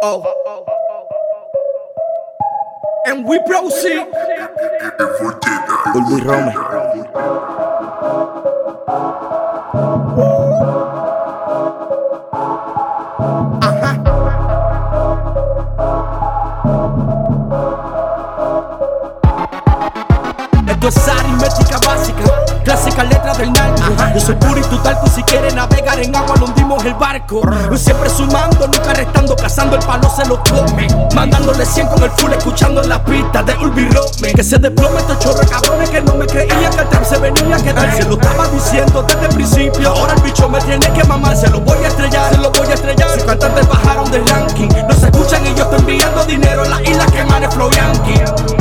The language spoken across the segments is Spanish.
And we proceed. Ulby Rome. Ajá. Esto es aritmética básica, clásica letra del narco. Yo soy puro y tú talco, si quieres navegar en agua lo hundimos el barco. Siempre sumando, nunca restando, cazando el palo se lo come. Mandándole 100 con el full, escuchando en la pista de Ulby Rome. Que se desplome estos chorros cabrones que no me creían que el trap se venía a quedar. Se lo estaba diciendo desde el principio, ahora el bicho me tiene que mamar. Se lo voy a estrellar, se lo voy a estrellar. Sus cantantes bajaron del ranking, no se escuchan y yo estoy enviando dinero a la isla que mane Flow Yankee.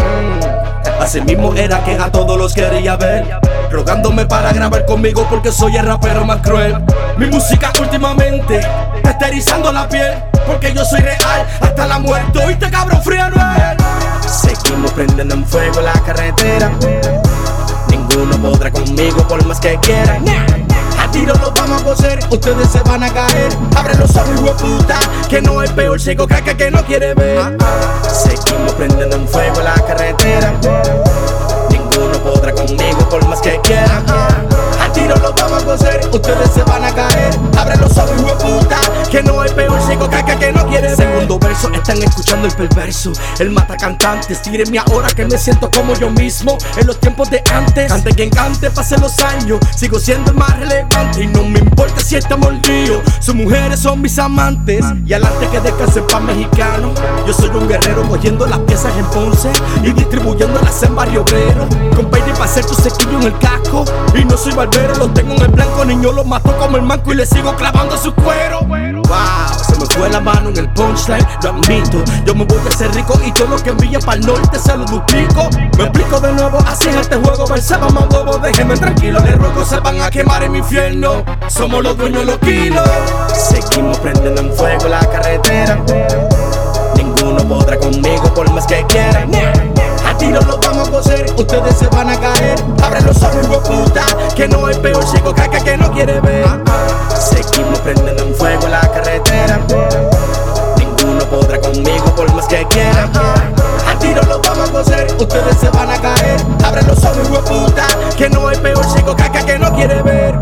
Así mismo era que a todos los quería ver, rogándome para grabar conmigo porque soy el rapero más cruel. Mi música últimamente está esterizando la piel, porque yo soy real hasta la muerte. ¿Oíste, cabrón? Fría Noel. Seguimos prendiendo en fuego la carretera, ninguno podrá conmigo por más que quieran. A tiro los vamos a coser, ustedes se van a caer. Abre los ojos, hueputa, que no es peor ciego caca que no quiere ver. Seguimos prendiendo en fuego la carretera, ninguno podrá conmigo por más que quiera. A tiro los vamos a coser, ustedes se van a caer. Abre los ojos, hueputa, que no es peor ciego caca que no quiere ver. Segundo verso, están escuchando el perverso, el mata cantantes. Tírenme ahora que me siento como yo mismo en los tiempos de antes. Cante quien cante, pasen los años, sigo siendo el más relevante. Y no me importa si está mordido, sus mujeres son mis amantes. Y adelante que descanse pa' mexicano. Yo soy un guerrero cogiendo las piezas en Ponce y distribuyéndolas en Barrio Obrero. Con peine pa' hacer tu sequillo en el casco. Y no soy barbero, los tengo en el blanco. Niño los mato como el manco y le sigo clavando su cuero. Wow, se me fue la mano en el punchline, lo admito. Yo me voy a hacer rico y todo lo que envíe para el norte se lo duplico. Me explico de nuevo, así es este juego. Versaba más huevo, déjenme tranquilo. Les ruego se van a quemar en mi infierno. Somos los dueños de los kilos. Seguimos prendiendo en fuego la carretera, ninguno podrá conmigo por más que quieran. A tiro los vamos a coser, ustedes se van a caer. Abre los ojos, hueputa, que no es peor ciego caca que no quiere ver. Seguimos prendiendo en fuego la carretera, ninguno podrá conmigo por más que quiera. A tiro los vamos a coser, ustedes se van a caer. Abre los ojos, hueputa, que no es peor ciego caca que no quiere ver.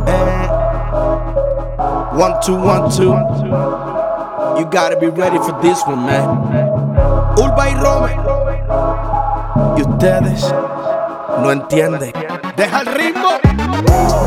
1, 2, 1, 2. You gotta be ready for this one, man. Ulby Rome. Y ustedes no entienden. Deja el ritmo.